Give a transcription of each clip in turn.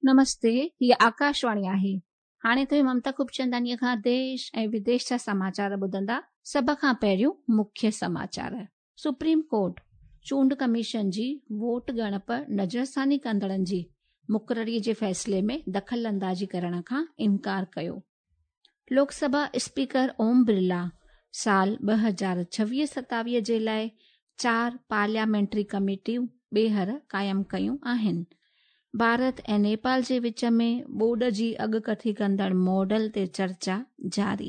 नमस्ते, हीअ आकाशवाणी आहे। हाणे तव्हां ममता खूबचंदानीअ खां देश ऐं विदेश जा समाचार ॿुधंदा। सभ खां पहिरियों मुख्य समाचार। सुप्रीम कोर्ट चूंड कमीशन जी वोट ॻणप नज़रसानी कंदड़नि जी मुक़ररीअ जे फ़ैसिले में दख़ल अंदाज़ी करण खां इनकार कयो। लोकसभा स्पीकर ओम बिरला साल 2026-27 जे लाइ 4 पार्लियामेंट्री कमेटियूं ॿीहर क़ाइमु कयूं आहिनि। भारत ऐं नेपाल जे विच में ॿोॾ जी अॻकथी कंदड़ मॉडल ते चर्चा जारी।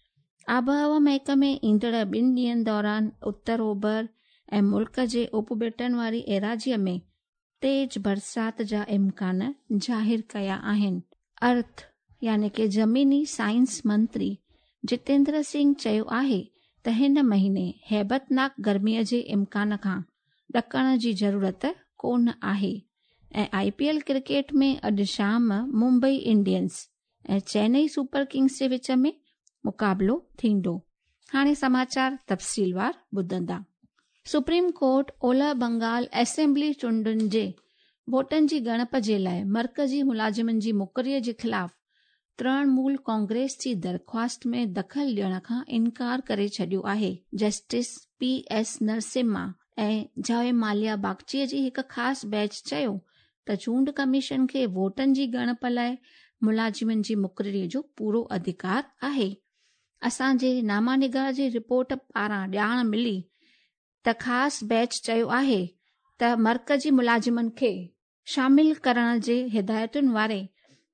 आबहवा महकमे ईंदड़ 2 ॾींहनि दौरान उत्तर ओभर ऐं मुल्क जे उपबेटनि वारी एराज़ीअ में तेज बरसात जा इम्कान ज़ाहिर कया आहिनि। अर्थ यानी कि ज़मीनी साइंस मंत्री जितेंद्र सिंह चयो आहे त हिन महीने हैबतनाक गर्मीअ जे इम्कान खां ॾकण जी ज़रूरत कोन आहे ऐं IPL क्रिकेट में अॼु शाम मुंबई इंडियंस ऐं चेन्नई सुपर किंग्स जे विच में मुक़ाबलो थींदो। हाणे समाचार तफ़सीलवार ॿुधंदा। सुप्रीम कोर्ट ओलह बंगाल असेंबली चूंडुनि जे वोटनि जी ॻणप जे लाइ मर्कज़ी मुलाज़िमनि जी मुक़ररीअ जे ख़िलाफ़ तृणमूल कांग्रेस जी दरख़्वास्त में दख़ल ॾियण खां इनकार करे छॾियो आहे। जस्टिस PS नरसिम्हा ऐं जयमाल्या बागचीअ जी हिकु ख़ासि बेंच चयो त चूंड कमीशन खे वोटनि जी ॻणप लाइ मुलाज़िमनि जी मुक़ररीअ जो पूरो अधिकार आहे। असांजे नामानिगार जी रिपोर्ट पारां ॼाण मिली त ख़ासि बेंच चयो आहे त मर्कज़ी मुलाज़िमनि खे शामिल करण जे हिदायतुनि वारे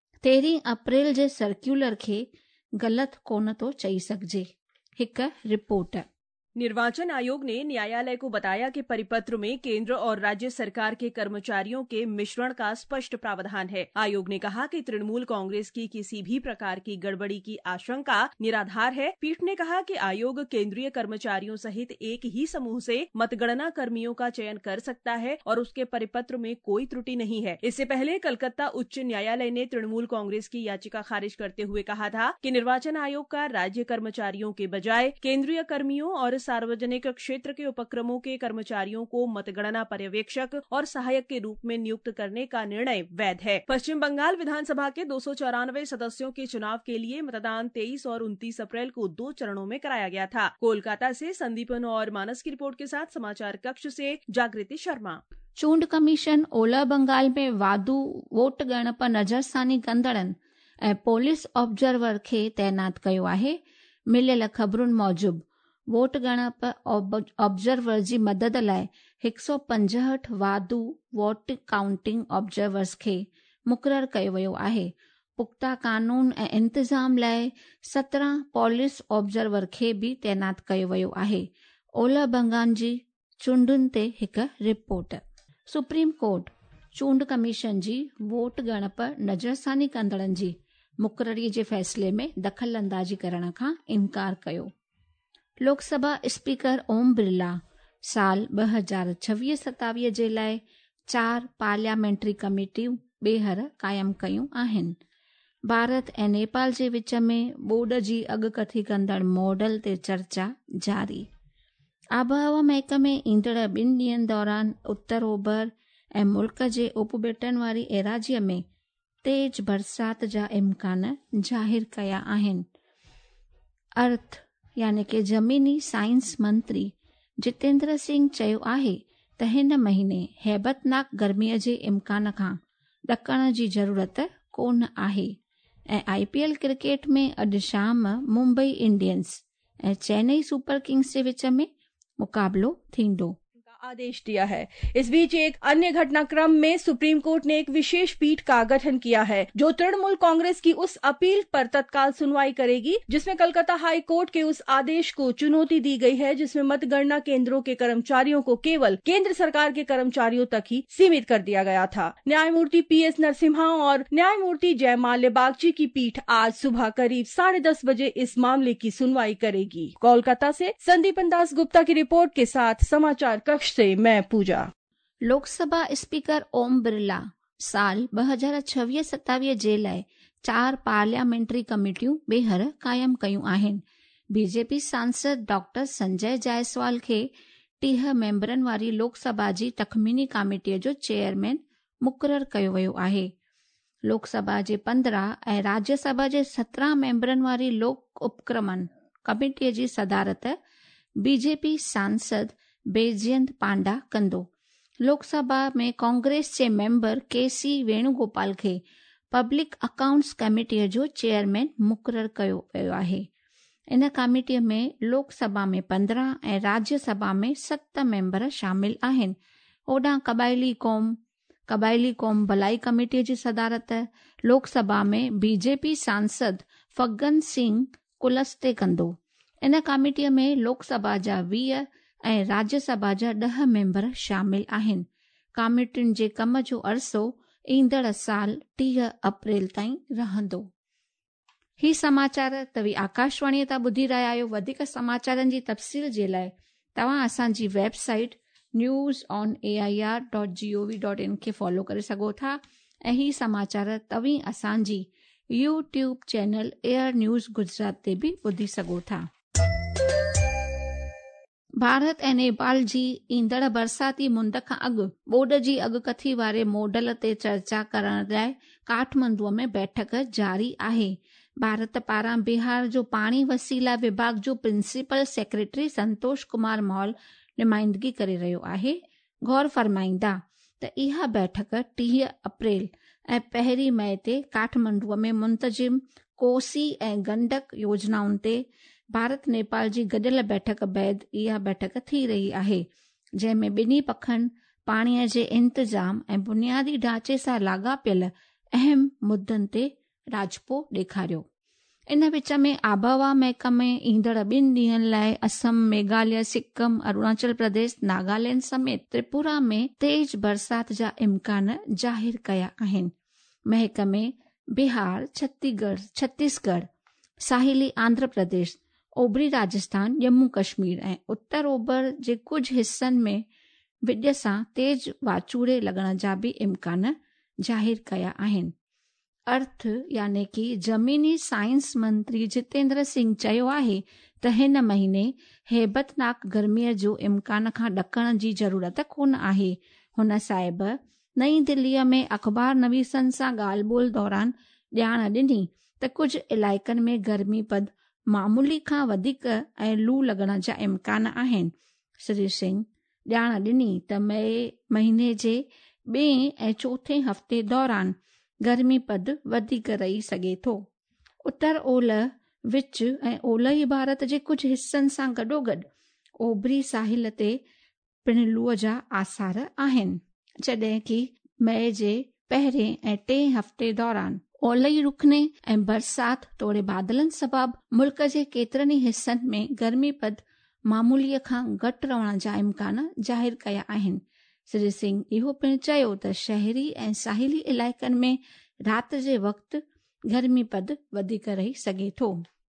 13 अप्रैल जे सर्क्यूलर खे ग़लति कोन थो चई सघिजे। हिकु रिपोर्ट। निर्वाचन आयोग ने न्यायालय को बताया कि परिपत्र में केंद्र और राज्य सरकार के कर्मचारियों के मिश्रण का स्पष्ट प्रावधान है। आयोग ने कहा कि तृणमूल कांग्रेस की किसी भी प्रकार की गड़बड़ी की आशंका निराधार है। पीठ ने कहा कि आयोग केंद्रीय कर्मचारियों सहित एक ही समूह से मतगणना कर्मियों का चयन कर सकता है और उसके परिपत्र में कोई त्रुटि नहीं है। इससे पहले कलकत्ता उच्च न्यायालय ने तृणमूल कांग्रेस की याचिका खारिज करते हुए कहा था कि निर्वाचन आयोग का राज्य कर्मचारियों के बजाय केंद्रीय कर्मियों और सार्वजनिक क्षेत्र के उपक्रमों के कर्मचारियों को मतगणना पर्यवेक्षक और सहायक के रूप में नियुक्त करने का निर्णय वैध है। पश्चिम बंगाल विधानसभा के 294 सदस्यों के चुनाव के लिए मतदान 23 और 29 अप्रैल को 2 चरणों में कराया गया था। कोलकाता से संदीपन और मानस की रिपोर्ट के साथ समाचार कक्ष से जागृति शर्मा। चूंड कमीशन ओलह बंगाल में वाधू वोट ॻणप नज़रसानी कंदड़नि ऐं पुलिस ऑब्जर्वर खे तैनात कयो आहे। मिलियल ख़बरुनि मूजिबि वोट ॻणप ऑब्जर्वर जी मदद लाइ 165 वाधू वोट काउंटिंग ऑब्जर्वर्स खे मुक़ररु कयो वियो आहे। पुख्ता कानून ऐं इंतज़ाम लाइ 17 पुलिस ऑब्जर्वर खे बि तैनात कयो वियो आहे। ओलह बंगाल जी चूंडुनि ते हिकु रिपोर्ट। सुप्रीम कोर्ट चूंड कमीशन जी वोट ॻणप नज़रसानी कंदड़नि जी मुक़ररीअ जे फ़ैसिले में दख़ल अंदाज़ी करण खां इनकार कयो। लोकसभा स्पीकर ओम बिरला साल 2026-27 जे लाइ 4 पार्लियामेंट्री कमेटियूं ॿीहर क़ाइमु कयूं आहिनि। भारत ऐं नेपाल जे विच में ॿोॾ जी अॻकथी कंदड़ मॉडल ते चर्चा जारी। आबहवा महकमे ईंदड़ 2 ॾींहनि दौरान उत्तर ओभर ऐं मुल्क जे उपबेटनि वारी एराज़ीअ में तेज बरसात जा इम्कान ज़ाहिर कया आहिनि। अर्थ यानी कि ज़मीनी साइंस मंत्री जितेंद्र सिंह चयो आहे त हिन महीने हैबतनाक गर्मीअ जे इम्कान खां ॾकण जी ज़रूरत कोन आहे ऐं IPL क्रिकेट में अॼु शाम मुंबई इंडियंस ऐं चेन्नई सुपर किंग्स जे विच में मुक़ाबलो थींदो। आदेश दिया है। इस बीच एक अन्य घटनाक्रम में सुप्रीम कोर्ट ने एक विशेष पीठ का गठन किया है जो तृणमूल कांग्रेस की उस अपील पर तत्काल सुनवाई करेगी जिसमें कलकत्ता हाई कोर्ट के उस आदेश को चुनौती दी गई है जिसमें मतगणना केंद्रों के कर्मचारियों को केवल केंद्र सरकार के कर्मचारियों तक ही सीमित कर दिया गया था। न्यायमूर्ति PS नरसिम्हा और न्यायमूर्ति जयमाल्या बागची की पीठ आज सुबह करीब 10:30 बजे इस मामले की सुनवाई करेगी। कोलकाता से संदीपन दास गुप्ता की रिपोर्ट के साथ समाचार कक्ष से मैं पूजा। लोकसभा स्पीकर ओम बिरला साल 2026-27 जे लाइ 4 पार्लियामेंट्री कमेटियूं ॿीहर क़ाइमु कयूं आहिनि। बीजेपी सांसद डॉक्टर संजय जायसवाल खे 30 मेंबरनि वारी लोकसभा जी तख़मीनी कमेटीअ जो चेयरमैन मुक़ररु कयो वियो आहे। लोकसभा जे 15 ऐं राज्यसभा जे 17 मेंबरनि वारी लोक उपक्रमण कमेटीअ जी सदारत बीजेपी सांसद बैजयंत पांडा कंदो। लोकसभा में कांग्रेस जे मेंबर KC वेणुगोपाल खे पब्लिक अकाउंट्स कमेटीअ जो चेयरमैन मुक़ररु कयो वियो आहे। इन कमेटीअ में लोकसभा में 15 ऐं राज्यसभा में 7 मेंबर शामिल आहिनि। ओॾां क़बाइली क़ौम भलाई कमेटीअ जी सदारत लोकसभा में बीजेपी सांसद फग्गन सिंह कुलस्ते कंदो। इन कमेटीअ में लोकसभा जा 20 ऐं राज्यसभा जा 10 मेंबर शामिल आहिनि। कमेटियुनि जे कम जो अरसो ईंदड़ साल 30 अप्रैल ताईं रहंदो। ही समाचार तव्हीं आकाशवाणीअ तां ॿुधी रहिया आहियो। वधीक समाचारनि जी तफ़सील जे लाइ तव्हां असांजी वेबसाइट newsonair.gov.in खे फॉलो करे सघो था ऐं ही समाचार तव्हीं असांजी YouTube channel AIR news Gujarat ते बि ॿुधी सघो था। भारत ऐं नेपाल जी ईंदड़ बरसाती मुंद खां अॻु ॿोॾ जी अॻकथी वारे मॉडल ते चर्चा करण लाइ काठमंडूअ में बैठक जारी आहे। भारत पारां बिहार जो पाणी वसीला विभाग जो प्रिंसिपल सेक्रेटरी संतोष कुमार मॉल नुमाइंदगी करे रहियो आहे। गौर फरमाईंदा त इहा बैठक 30 अप्रैल ऐं 1 मई ते काठमंडूअ में मुंतजिम कोसी ऐं गंडक योजनाउनि ते भारत नेपाल जी गॾियल बैठक बैदि इहा बैठक थी रही आहे, जंहिं में ॿिन्ही पखनि पाणीअ जे इंतज़ाम ऐं बुनियादी ढांचे सां लाॻापियल अहम मुद्दनि ते राजपो ॾेखारियो। इन विच में आबहवा महकमे ईंदड़ 2 ॾींहनि लाइ असम, मेघालय, सिक्किम, अरुणाचल प्रदेश, नागालैंड समेत त्रिपुरा में तेज बरसात जा इम्कान ज़ाहिर कया आहिनि। महकमे बिहार, छत्तीसगढ़, साहिली आंध्र प्रदेश, ओभरी राजस्थान, जम्मू कश्मीर ऐं उत्तर ओभर जे कुझु हिस्सनि में विॼ सां तेज वाचूड़े लॻण जा बि इम्कान ज़ाहिर कया आहिनि। अर्थ यानी कि ज़मीनी साइंस मंत्री जितेंद्र सिंह चयो आहे त हिन महीने हेबतनाक गर्मीअ जो इम्कान खां ॾकण जी ज़रूरत कोन आहे। हुन साहिब नई दिल्लीअ में अख़बार नवीसनि सां ॻाल्हि ॿोल दौरान ॼाण ॾिनी त कुझु इलाइक़नि में गर्मीपद मामूली खां वधीक ऐं लू लॻण जा इम्कान आहिनि। श्री सिंह ॼाण ॾिनी त मई महीने जे 2 ऐं 4 हफ़्ते दौरान गर्मीपद वधीक रही सघे थो। उत्तर ओलह, विच ऐं ओलही भारत जे कुझु हिस्सनि सां गॾोगॾु ओभरी साहिल ते पिण लूअ जा आसार आहिनि, जॾहिं कि मई जे 1 ऐं 3 हफ़्ते दौरान ओलही रुखने ऐं बरसात तोड़े बादलनि सबबि मुल्क जे केतिरनि ई हिस्सनि में गर्मीपद मामूलीअ खां घटि रहण जा इम्कान ज़ाहिर कया आहिनि। श्री सिंह इहो पिणु चयो त शहरी ऐं साहिली इलाइक़नि में राति जे वक़्तु गर्मीपद वधीक रही सघे थो।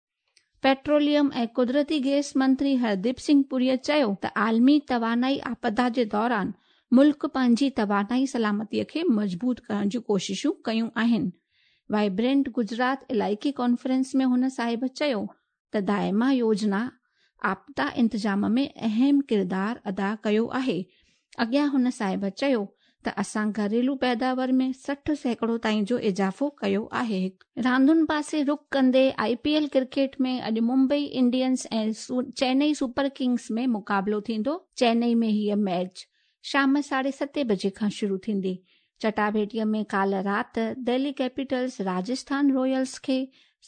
पेट्रोलियम ऐं कुदरती गैस मंत्री हरदीप सिंह पुरीअ चयो त आलमी तवानाई आपदा जे दौरान मुल्क पंहिंजी तवानाई सलामतीअ खे मज़बूत करण जूं कोशिशूं कयूं आहिनि। वाइब्रेंट गुजरात इलाइक़ी कॉन्फ्रेंस में हुन साहिब चयो त दायमा योजना आपदा इंतजाम में अहम किरदारु अदा कयो आहे। अॻियां हुन साहिब चयो त असां घरेलू पैदावार में 60% ताईं जो इज़ाफ़ो कयो आहे। रांदुनि पासे रुख कंदे IPL क्रिकेट में अॼु मुंबई इंडियंस ऐं चेन्नई सुपर किंग्स में मुक़ाबिलो थींदो। चेन्नई में हीअ मैच शाम 7:30 बजे खां शुरू थींदी। चटाभेटीअ में काल्ह राति दिल्ली कैपिटल्स राजस्थान रॉयल्स खे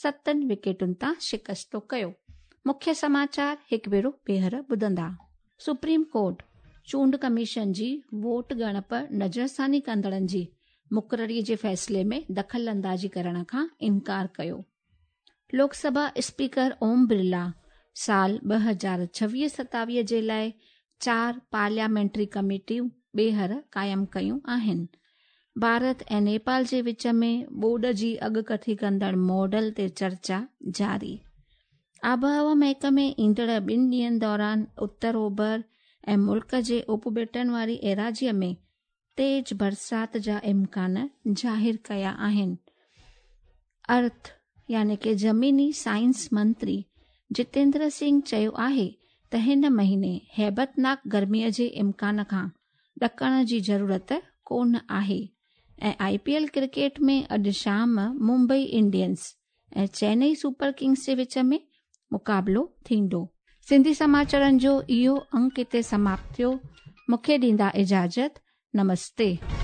7 विकेटुनि तां शिकस्तो कयो। मुख्य समाचार हिकु भेरो ॿीहर ॿुधंदा। सुप्रीम कोर्ट चूंड कमीशन जी वोट ॻणप नज़रसानी कंदड़नि जी मुक़ररीअ जे फ़ैसिले में दख़ल अंदाज़ी करण खां इनकार कयो। लोकसभा स्पीकर ओम बिरला साल 2026-27 जे लाइ 4 पार्लियामेंट्री कमेटियूं ॿीहर क़ाइमु कयूं आहिनि। भारत ऐं नेपाल जे विच में ॿोॾ जी अॻकथी कंदड़ मॉडल ते चर्चा जारी। आबहवा महकमे ईंदड़ 2 ॾींहनि दौरान उत्तर ओभर ऐं मुल्क जे उपबेटनि वारी एराज़ीअ में तेज बरसात जा इम्कान ज़ाहिर कया आहिनि। अर्थ यानी कि ज़मीनी साइंस मंत्री जितेंद्र सिंह चयो आहे त हिन महीने हैबतनाक गर्मीअ जे इम्कान खां ॾकण जी ज़रूरत कोन आहे। ऐं IPL क्रिकेट में अॼु शाम मुंबई इंडियंस ऐं चेन्नई सुपर किंग्स जे विच में मुक़ाबलो थींदो। सिंधी समाचारनि जो इहो अंक हिते समाप्त थियो। मूंखे ॾींदा इजाज़त। नमस्ते।